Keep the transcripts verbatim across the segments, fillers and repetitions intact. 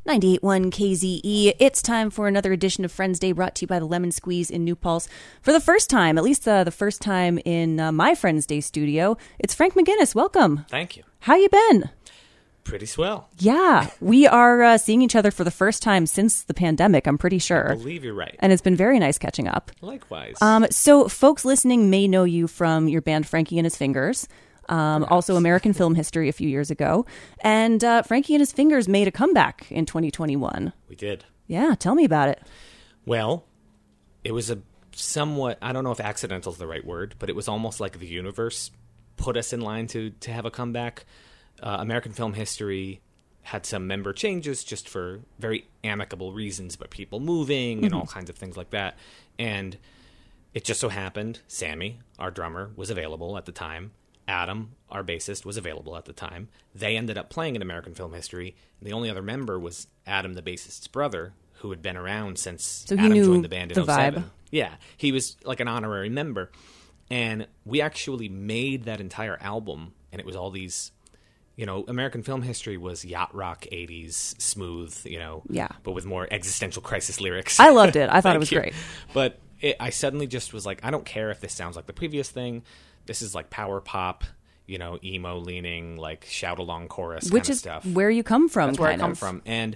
ninety-eight point one K Z E. It's time for another edition of Friends Day brought to you by the Lemon Squeeze in New Paltz. For the first time, at least uh, the first time in uh, my Friends Day studio, it's Frank McGinnis. Welcome. Thank you. How you been? Pretty swell. Yeah, we are uh, seeing each other for the first time since the pandemic, I'm pretty sure. I believe you're right. And it's been very nice catching up. Likewise. Um, so folks listening may know you from your band Frankie and His Fingers. Um, also American Film History a few years ago. And uh, Frankie and His Fingers made a comeback in twenty twenty-one. We did. Yeah, tell me about it. Well, it was a somewhat, I don't know if accidental is the right word, but it was almost like the universe put us in line to, to have a comeback. Uh, American Film History had some member changes just for very amicable reasons, but people moving and mm-hmm. all kinds of things like that. And it just so happened Sammy, our drummer, was available at the time. Adam, our bassist, was available at the time. They ended up playing in American Film History, and the only other member was Adam, the bassist's brother, who had been around since so he Adam knew joined the band in the oh seven. Vibe. Yeah, he was like an honorary member. And we actually made that entire album, and it was all these, you know, American Film History was yacht rock, eighties, smooth, you know, yeah, but with more existential crisis lyrics. I loved it. I thought it was you. great. But it, I suddenly just was like, I don't care if this sounds like the previous thing. This is like power pop, you know, emo leaning, like shout along chorus Which kind of is stuff. where you come from. That's where kind I come of. from. And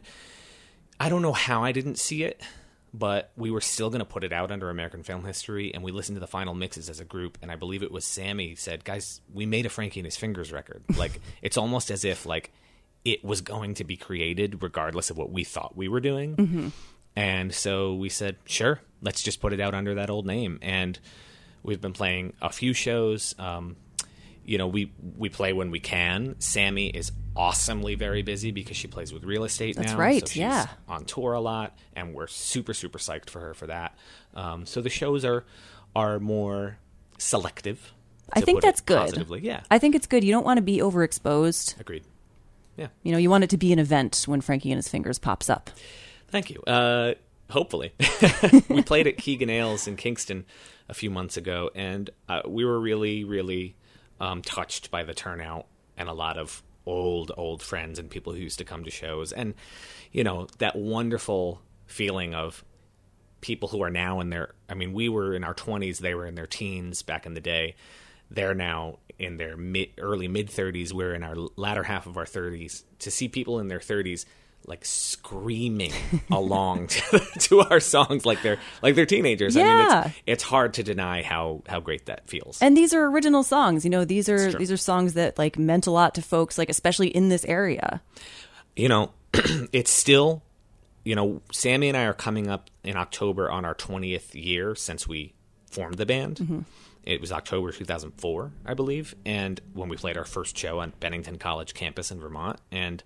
I don't know how I didn't see it, but we were still going to put it out under American Film History, and we listened to the final mixes as a group, and I believe it was Sammy said, guys, we made a Frankie and His Fingers record. Like, it's almost as if, like, it was going to be created regardless of what we thought we were doing. Mm-hmm. And so we said, sure, let's just put it out under that old name. And we've been playing a few shows. Um, you know, we, we play when we can. Sammy is awesomely very busy because she plays with real estate That's now. That's right, so she's yeah. on tour a lot, and we're super, super psyched for her for that. Um, so the shows are are more selective. I think that's good. Positively, yeah. I think it's good. You don't want to be overexposed. Agreed. Yeah. You know, you want it to be an event when Frankie and His Fingers pops up. Thank you. Uh, hopefully. We played at Keegan Ales in Kingston a few months ago, and uh, we were really, really um, touched by the turnout and a lot of old, old friends and people who used to come to shows. And, you know, that wonderful feeling of people who are now in their, I mean, we were in our twenties, they were in their teens back in the day. They're now in their mid, early mid-thirties. We're in our latter half of our thirties. To see people in their thirties like screaming along to, to our songs like they're like they're teenagers. Yeah. I mean, it's, it's hard to deny how, how great that feels. And these are original songs. You know, these are these are songs that like meant a lot to folks, like especially in this area. You know, it's still, you know, Sammy and I are coming up in October on our twentieth year since we formed the band. Mm-hmm. It was October two thousand four, I believe, and when we played our first show on Bennington College campus in Vermont. And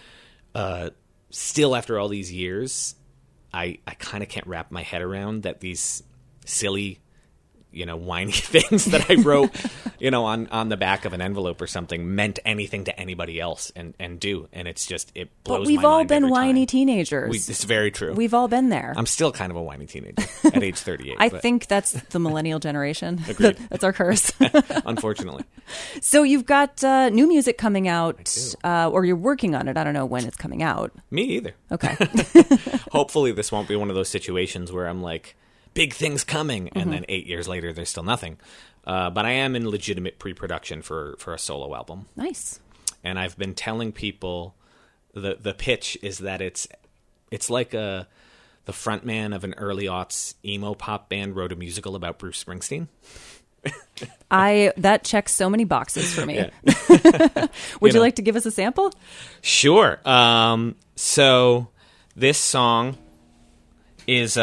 uh still, after all these years, I, I kind of can't wrap my head around that these silly, you know, whiny things that I wrote, you know, on, on the back of an envelope or something meant anything to anybody else and, and do. And it's just, it blows my mind. But we've all been whiny time. teenagers. We, it's very true. We've all been there. I'm still kind of a whiny teenager at age thirty-eight. I but. think that's the millennial generation. Agreed. That's our curse. Unfortunately. So you've got uh, new music coming out, uh, or you're working on it. I don't know when it's coming out. Me either. Okay. Hopefully this won't be one of those situations where I'm like, big things coming, and mm-hmm. then eight years later there's still nothing. Uh, but I am in legitimate pre-production for, for a solo album. Nice. And I've been telling people the the pitch is that it's it's like a the frontman of an early aughts emo pop band wrote a musical about Bruce Springsteen. I that checks so many boxes for me. Yeah. Would you, you know, like to give us a sample? Sure. Um, so this song is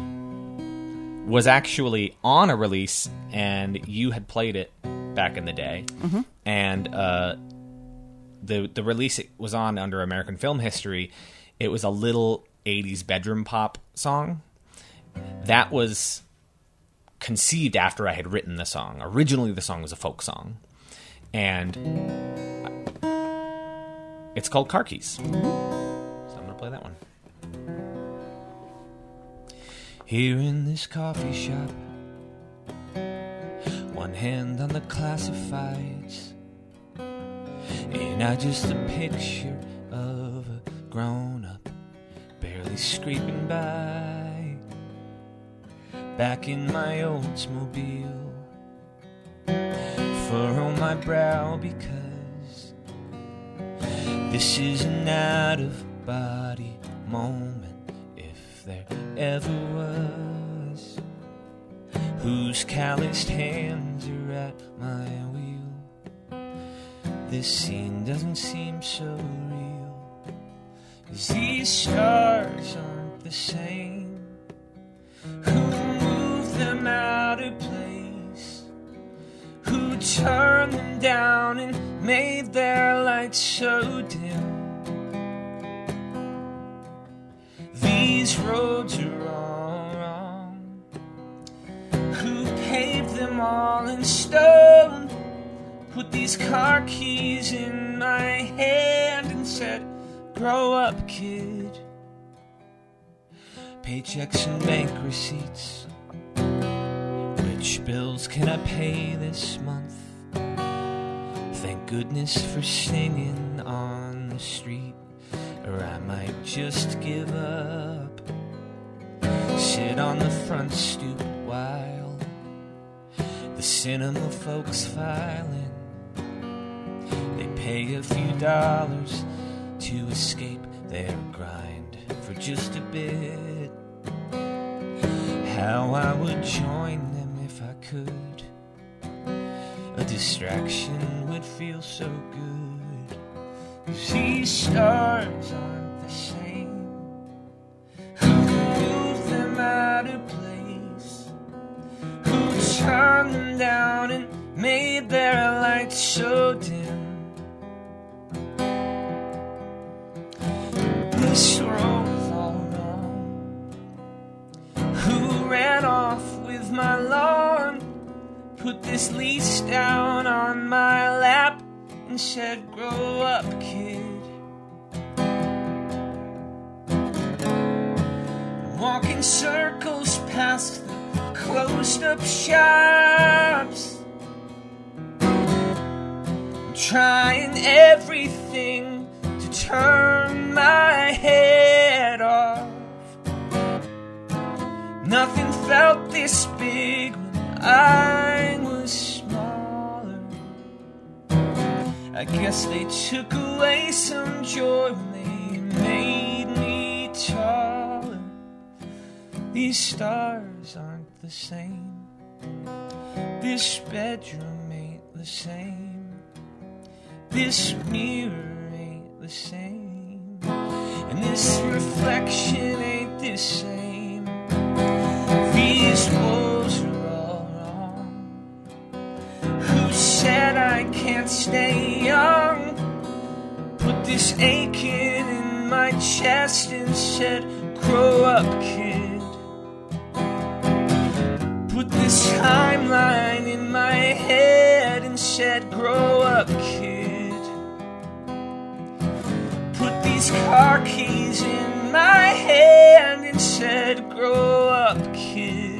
um, was actually on a release, and you had played it back in the day, mm-hmm. and uh, the the release it was on under American Film History. It was a little eighties bedroom pop song that was conceived after I had written the song. Originally, the song was a folk song, and it's called Car Keys. So I'm going to play that one. Here in this coffee shop, one hand on the classifieds, and I just a picture of a grown-up barely scraping by, back in my Oldsmobile, furrow my brow because this is an out-of-body moment, if there ever was, whose calloused hands are at my wheel. This scene doesn't seem so real, 'cause these stars aren't the same. Who moved them out of place? Who turned them down and made their lights so dim? These roads are all wrong. Who paved them all in stone? Put these car keys in my hand and said, grow up, kid. Paychecks and bank receipts. Which bills can I pay this month? Thank goodness for singing on the street, or I might just give up. Sit on the front stoop while the cinema folks file in. They pay a few dollars to escape their grind for just a bit. How I would join them if I could. A distraction would feel so good. 'Cause these stars aren't the same. Who moved them out of place? Who turned them down and made their lights so dim? This road's all wrong. Who ran off with my lawn? Put this lease down on my lap and said, grow up, kid. Walking circles past the closed up shops, trying everything to turn my head off. Nothing felt this big when I was smaller. I guess they took away some joy when they made me taller. These stars aren't the same. This bedroom ain't the same. This mirror ain't the same. And this reflection ain't the same. These walls are all wrong. Who said I can't stay young? Put this aching in my chest and said, grow up, kid. Put this timeline in my head and said, grow up, kid. Put these car keys in my hand and said, grow up, kid.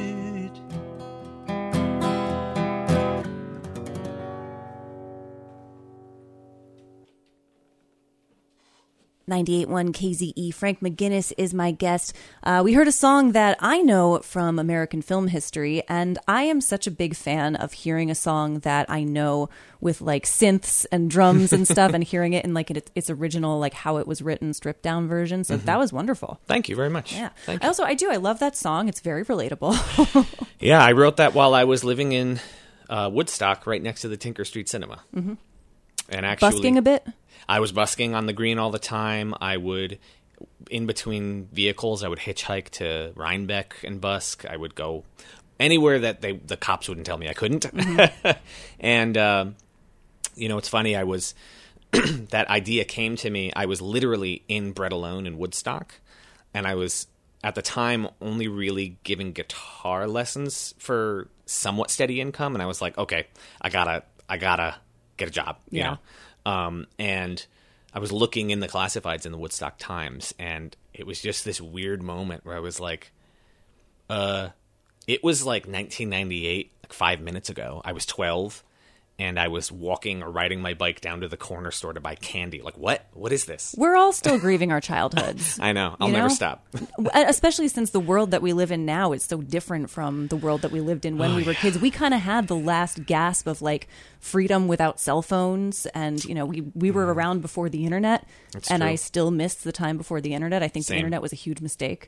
ninety-eight point one K Z E. Frank McGinnis is my guest. Uh, we heard a song that I know from American film history, and I am such a big fan of hearing a song that I know with like synths and drums and stuff, and hearing it in like its, its original, like how it was written, stripped down version. So mm-hmm. that was wonderful. Thank you very much. Yeah. Thank I you. also, I do. I love that song. It's very relatable. Yeah, I wrote that while I was living in uh, Woodstock, right next to the Tinker Street Cinema. Mm-hmm. And actually, busking a bit. I was busking on the green all the time. I would, in between vehicles, I would hitchhike to Rhinebeck and busk. I would go anywhere that they the cops wouldn't tell me I couldn't. Mm-hmm. And, uh, you know, it's funny. I was, that idea came to me. I was literally in Bread Alone in Woodstock. And I was, at the time, only really giving guitar lessons for somewhat steady income. And I was like, okay, I gotta, I gotta get a job, you yeah. know? Um, and I was looking in the classifieds in the Woodstock Times, and it was just this weird moment where I was like, uh, it was like nineteen ninety-eight, like five minutes ago. I was twelve, and I was walking or riding my bike down to the corner store to buy candy. Like, what? What is this? We're all still grieving our childhoods. I know. I'll You never know? stop. Especially since the world that we live in now is so different from the world that we lived in when Oh, we were yeah. kids. We kind of had the last gasp of like freedom without cell phones, and you know we we were around before the internet. That's and true. I still missed the time before the internet. I think Same. the internet was a huge mistake.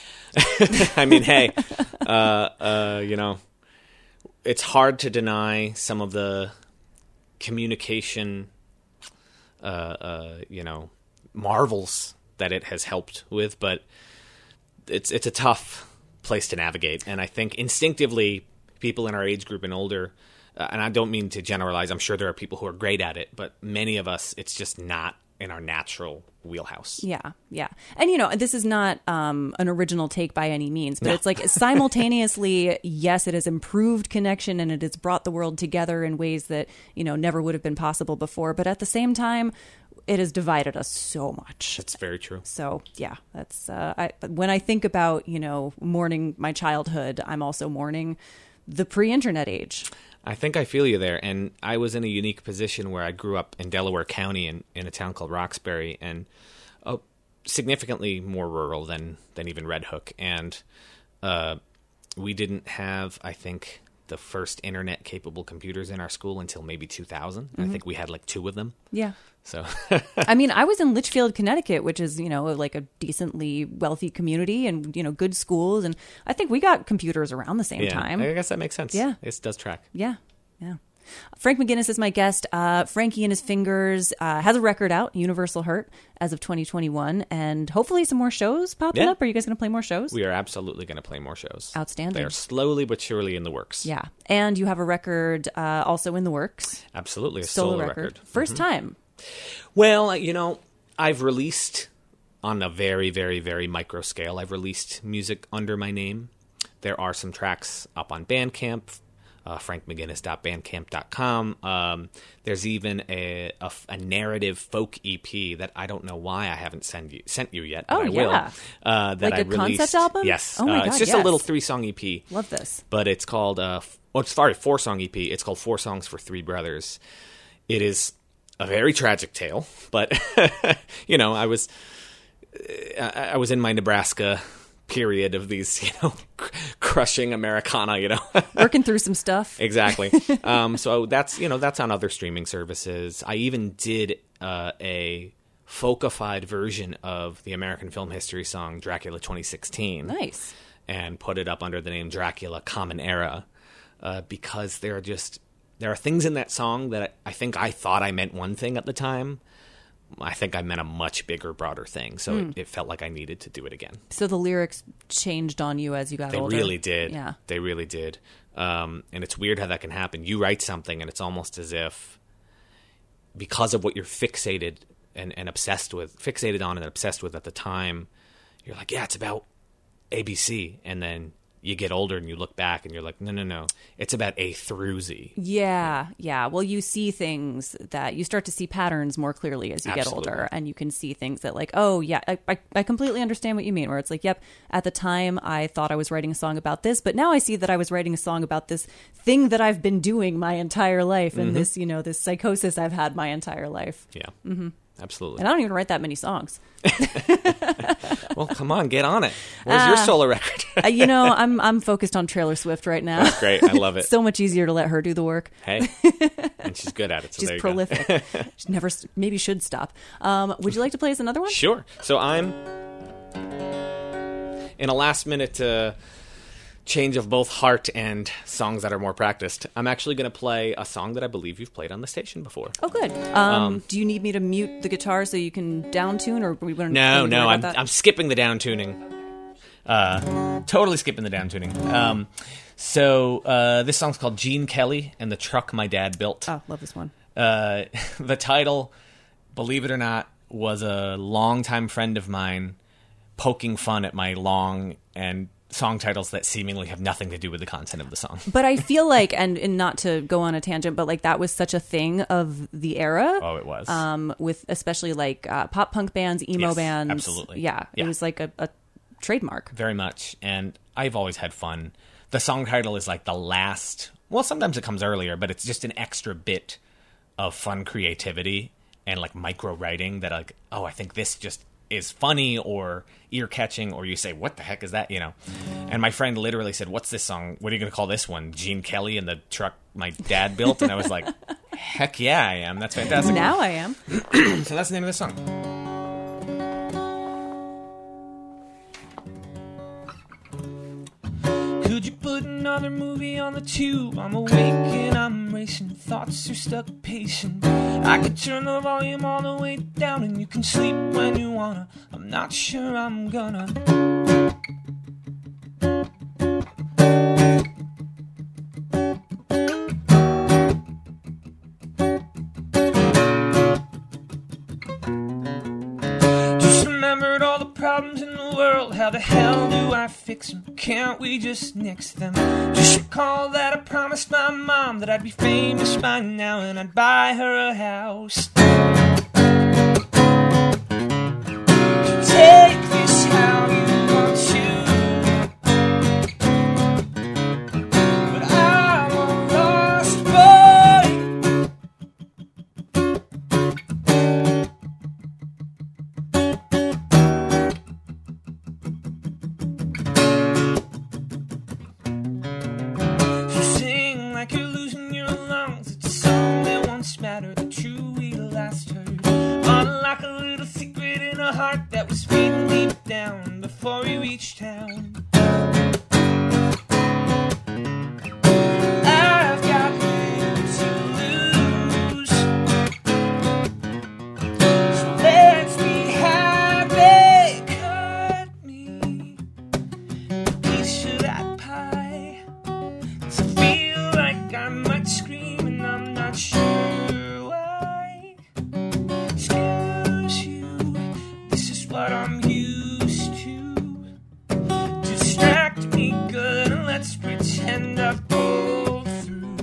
I mean, hey, uh, uh, you know, it's hard to deny some of the communication, uh, uh, you know, marvels that it has helped with, but it's it's a tough place to navigate. And I think instinctively, people in our age group and older, uh, and I don't mean to generalize, I'm sure there are people who are great at it, but many of us, it's just not in our natural wheelhouse. Yeah, yeah. And, you know, this is not um, an original take by any means, but No. it's like simultaneously, yes, it has improved connection and it has brought the world together in ways that, you know, never would have been possible before. But at the same time, it has divided us so much. That's very true. So, yeah, that's uh, I, when I think about, you know, mourning my childhood, I'm also mourning the pre-internet age. I think I feel you there. And I was in a unique position where I grew up in Delaware County in, in a town called Roxbury, and uh, significantly more rural than, than even Red Hook. And uh, we didn't have, I think, the first internet-capable computers in our school until maybe two thousand. Mm-hmm. I think we had like two of them. Yeah. So I mean, I was in Litchfield, Connecticut, which is, you know, like a decently wealthy community and, you know, good schools. And I think we got computers around the same yeah, time. I guess that makes sense. Yeah. It does track. Yeah. Yeah. Frank McGinnis is my guest. Uh, Frankie and His Fingers uh, has a record out, Universal Hurt, as of twenty twenty-one. And hopefully some more shows popping Yeah. up. Are you guys going to play more shows? We are absolutely going to play more shows. Outstanding. They are slowly but surely in the works. Yeah. And you have a record uh, also in the works. Absolutely. A Solo, solo, record. record. 1st time. Well, you know, I've released on a very, very, very micro scale. I've released music under my name. There are some tracks up on Bandcamp, uh, frank mcginnis dot bandcamp dot com. Um, there's even a, a, a narrative folk E P that I don't know why I haven't sent you, sent you yet, but Oh, I yeah. will. Uh, that Like I a released. concept album? Yes. Oh, my uh, God, it's just yes. a little three-song E P. Love this. But it's called, uh, f- oh, sorry, four-song E P. It's called Four Songs for Three Brothers. It is a very tragic tale, but, you know, I was I, I was in my Nebraska period of these, you know, cr- crushing Americana, you know. Working through some stuff. Exactly. Um, so that's, you know, that's on other streaming services. I even did uh, a folkified version of the American film history song Dracula twenty sixteen. Nice. And put it up under the name Dracula Common Era uh, because there are just, there are things in that song that I think I thought I meant one thing at the time. I think I meant a much bigger, broader thing. So Mm. it, it felt like I needed to do it again. So the lyrics changed on you as you got They older. really did. Yeah. They really did. Um, and it's weird how that can happen. You write something and it's almost as if because of what you're fixated and, and obsessed with, fixated on and obsessed with at the time, you're like, yeah, it's about A B C. And then you get older and you look back and you're like, no, no, no. It's about A through Z. Yeah, yeah. Well, you see things that you start to see patterns more clearly as you Absolutely. get older, and you can see things that like, oh yeah, I, I, I completely understand what you mean. Where it's like, yep, at the time I thought I was writing a song about this, but now I see that I was writing a song about this thing that I've been doing my entire life, and Mhm. this, you know, this psychosis I've had my entire life. Yeah, hmm absolutely. And I don't even write that many songs. Well, come on, get on it. Where's your Ah. solo record? Uh, you know, I'm I'm focused on Taylor Swift right now. That's great. I love it. So much easier to let her do the work. Hey, and she's good at it. So She's there you prolific. Go. She never, maybe should stop. Um, would you like to play us another one? Sure. So I'm in a last minute uh, change of both heart and songs that are more practiced. I'm actually going to play a song that I believe you've played on the station before. Oh, good. Um, Um, do you need me to mute the guitar so you can down tune, or we want No, to no, I'm I'm skipping the down tuning. Uh, totally skipping the down tuning. Um, so uh, this song's called Gene Kelly and the Truck My Dad Built. Oh, love this one. Uh, the title, believe it or not, was a longtime friend of mine poking fun at my long and song titles that seemingly have nothing to do with the content of the song. But I feel like, and, and not to go on a tangent, but like that was such a thing of the era. Oh, it was. Um, with especially like uh, pop punk bands, emo Yes, bands. absolutely. Yeah, it Yeah. was like a, a trademark. Very much. And I've always had fun. The song title is like the last well, sometimes it comes earlier, but it's just an extra bit of fun creativity and like micro writing that like, oh, I think this just is funny or ear catching, or you say, what the heck is that? You know? And my friend literally said, what's this song? What are you going to call this one? Gene Kelly and the truck my dad built? And I was like, heck yeah, I am. That's fantastic. Now I am. So that's the name of the song. Could you put another movie on the tube? I'm awake and I'm racing, thoughts are stuck pacing. I could turn the volume all the way down and you can sleep when you wanna. I'm not sure I'm gonna. Just remembered all the problems in the world. How the hell do I fix them? Can't we just nix them? Just recall that I promised my mom that I'd be famous by now and I'd buy her a house. Take this how you want to, but I'm a lost boy. You sing like you're losing your lungs. It's a song that once mattered, the true we last heard. Unlike a little secret in a heart that was fading deep down before we reached town. I've got little to lose, so let's be happy. Cut me a piece of that pie. 'Cause I feel like I might scream and I'm not sure why. Excuse you, this is what I'm used to. Distract me good and let's pretend I've pulled through.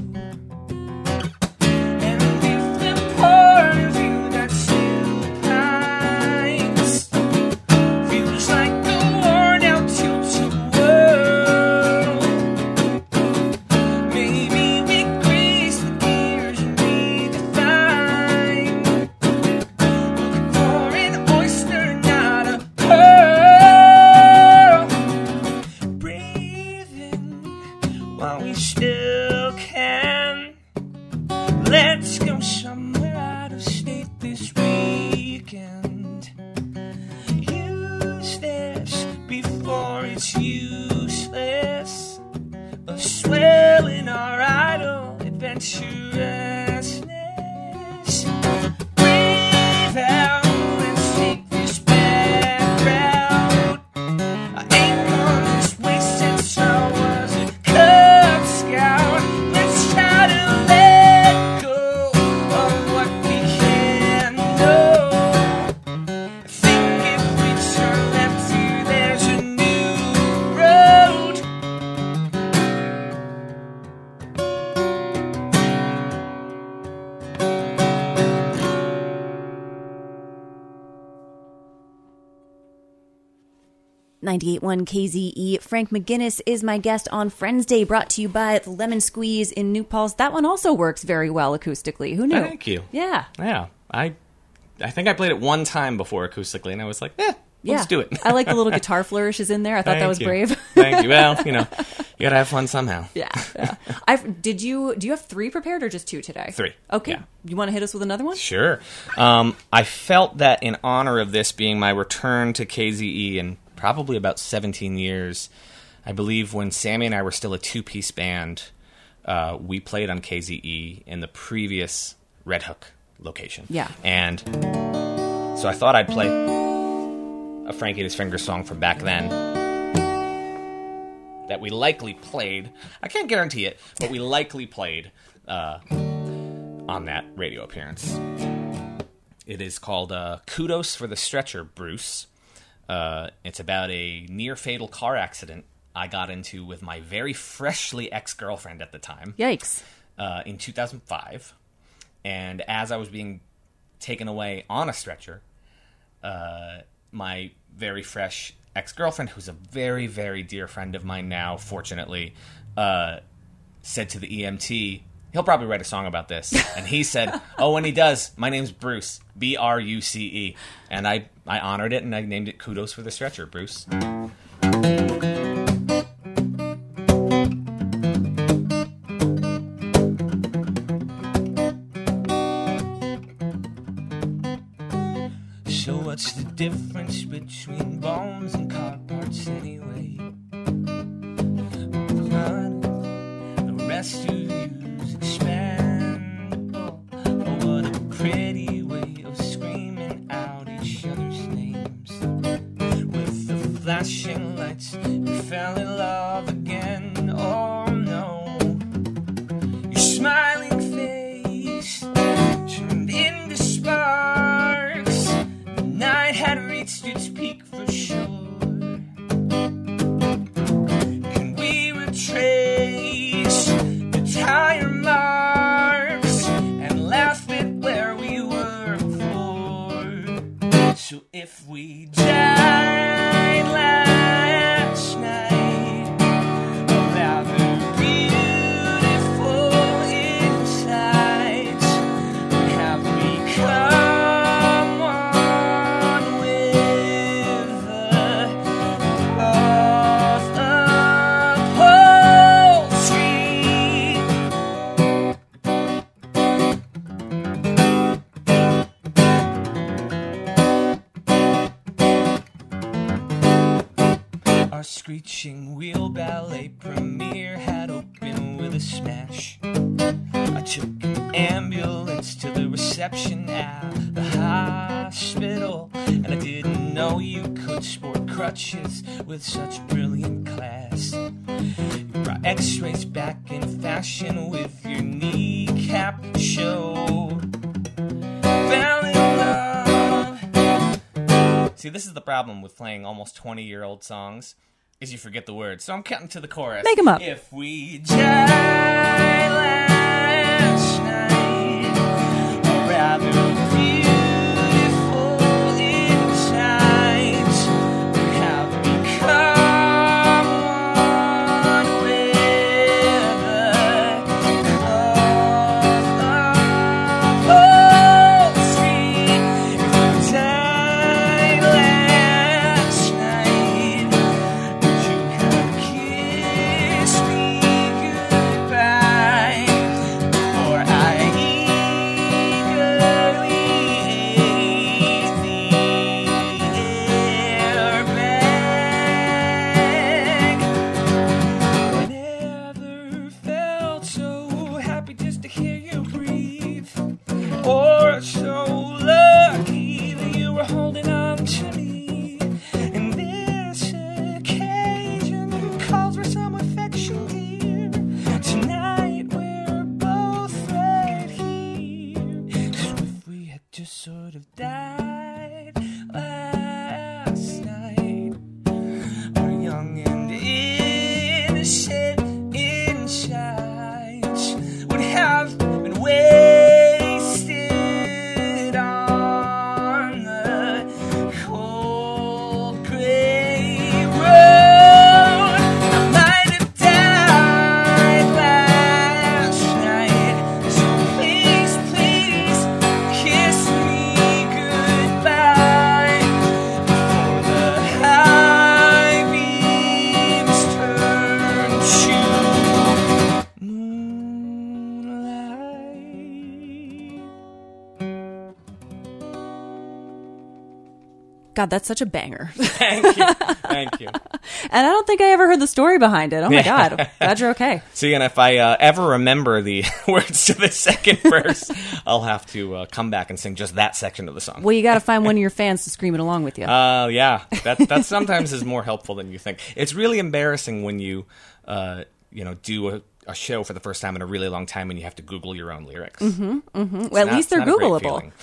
And if the part of you that still pines feels like a worn out tilted world, maybe we grease the gears and redefine. For an oyster, not a pearl. Breathe in while we still can. Let's go somewhere out of state this weekend. Use this before it's useless. A swell in our idle adventurousness. Breathe out, let's take this back route. I ain't gone this way since I was a Cub Scout. Let's try to let go of what we can know. I think if we turn left here, there's a new road. ninety-eight point one K Z E. Frank McGinnis is my guest on Friends Day, brought to you by the Lemon Squeeze in New Paltz. That one also works very well acoustically. Who knew? Thank you. Yeah. Yeah. I I think I played it one time before acoustically, and I was like, eh, Yeah. let's do it. I like the little guitar flourishes in there. I thought Thank that was you. brave. Thank you. Well, you know, you gotta have fun somehow. Yeah. yeah. I've, did you, do you have three prepared or just two today? Three. Okay. Yeah. You want to hit us with another one? Sure. Um, I felt that in honor of this being my return to K Z E in probably about seventeen years, I believe when Sammy and I were still a two-piece band, uh, we played on K Z E in the previous Red Hook location. Yeah. And so I thought I'd play a Frankie and His Fingers song from back then that we likely played. I can't guarantee it, but we likely played uh, on that radio appearance. It is called uh, Kudos for the Stretcher, Bruce. Uh, it's about a near-fatal car accident I got into with my very freshly ex-girlfriend at the time. Yikes. Uh, in two thousand five. And as I was being taken away on a stretcher, uh, my very fresh ex-girlfriend, who's a very, very dear friend of mine now, fortunately, uh, said to the E M T, he'll probably write a song about this. And he said, oh, when he does, my name's Bruce, B R U C E. And I, I honored it, and I named it Kudos for the Stretcher, Bruce. So what's the difference between bones and car parts anyway? Blood, the rest of you's expendable. Oh, what a pretty way of screaming out each other's names. With the flashing lights, you fell in love again. Oh no, your smiling face turned into sparks. The night had reached its peak for sure. Can we retrace the tire marks and laugh at where we were before? So if we died last night, a rather beautiful insights have become one with the cloth upholstery. Our screeching wheel ballet premiere had opened with a smash. I took an ambulance to the reception at the hospital, and I didn't know you could sport crutches with such brilliant class. You brought x-rays back in fashion with your kneecap show. Fell in love. See, this is the problem with playing almost twenty-year-old songs, is you forget the words. So I'm counting to the chorus. Make 'em up. If we die last night, or rather beautiful insights have become one with the cloth upholstery. If we died last night, would you have kissed me goodbye? Or I eagerly ate the airbag. I never felt so happy just to hear you breathe, or so lucky that you were holding on to me. And this occasion calls for some affection, dear. Tonight we're both right here. So if we had just sort of died last night, our young and innocent insights would have been wasted on the cold gray road. I might have died last night, so please, please kiss me goodbye before the high beams turn to moonlight. God, that's such a banger. Thank you. Thank you. And I don't think I ever heard the story behind it. Oh my Yeah. God. Glad you're okay. See, and if I uh, ever remember the words to the second verse, I'll have to uh, come back and sing just that section of the song. Well, you got to find one of your fans to scream it along with you. Uh, yeah, that that sometimes is more helpful than you think. It's really embarrassing when you, uh, you know, do a, a show for the first time in a really long time and you have to Google your own lyrics. mm-hmm, mm-hmm. It's Well, at not- least they're not a great Googleable. feeling.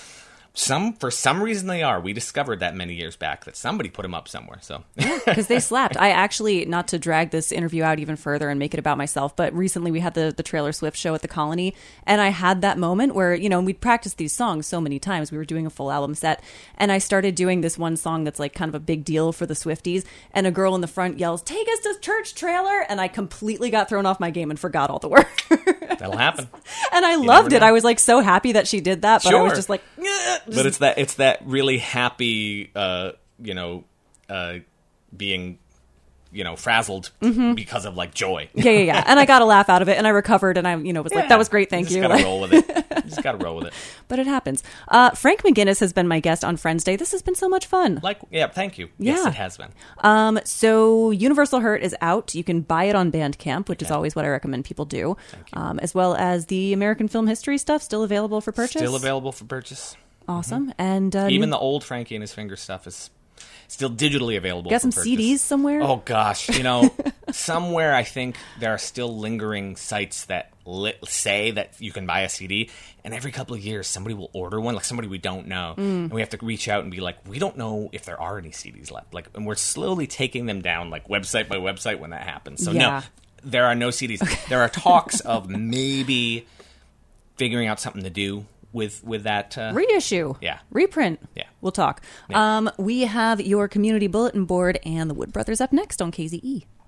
Some for some reason they are. We discovered that many years back that somebody put them up somewhere. So because they slapped. I actually, not to drag this interview out even further and make it about myself, but recently we had the the Taylor Swift show at the Colony, and I had that moment where, you know, we'd practiced these songs so many times. We were doing a full album set, and I started doing this one song that's like kind of a big deal for the Swifties, and a girl in the front yells, "Take us to church, Trailer!" And I completely got thrown off my game and forgot all the words. That'll happen. And I You loved never it. know. I was like so happy that she did that, but I was Sure. just like, "Nyeh," just- But it's that it's that really happy, uh, you know, uh, being, you know, frazzled because of like joy. yeah, yeah, yeah. And I got a laugh out of it, and I recovered, and I, you know, was like, Yeah. that was great, thank you. you. Just Like- gotta roll with it. You just gotta roll with it. But it happens. Uh, Frank McGinnis has been my guest on Friends Day. This has been so much fun. Like, yeah, thank you. Yes, Yeah. it has been. Um, so Universal Hurt is out. You can buy it on Bandcamp, which is always what I recommend people do. Um, as well as the American Film History stuff, still available for purchase. Still available for purchase. Awesome. And uh, Even new- the old Frankie and His Finger stuff is still digitally available. got for some purchase. C Ds somewhere. Oh gosh, you know, somewhere I think there are still lingering sites that li- say that you can buy a C D, and every couple of years somebody will order one, like somebody we don't know, Mm. and we have to reach out and be like, we don't know if there are any C Ds left, like, and we're slowly taking them down, like website by website when that happens. So Yeah. no, there are no C Ds. There are talks of maybe figuring out something to do with with that. Uh, Reissue. Yeah. Reprint. Yeah. We'll talk. Yeah. Um, we have your community bulletin board and the Wood Brothers up next on K Z E.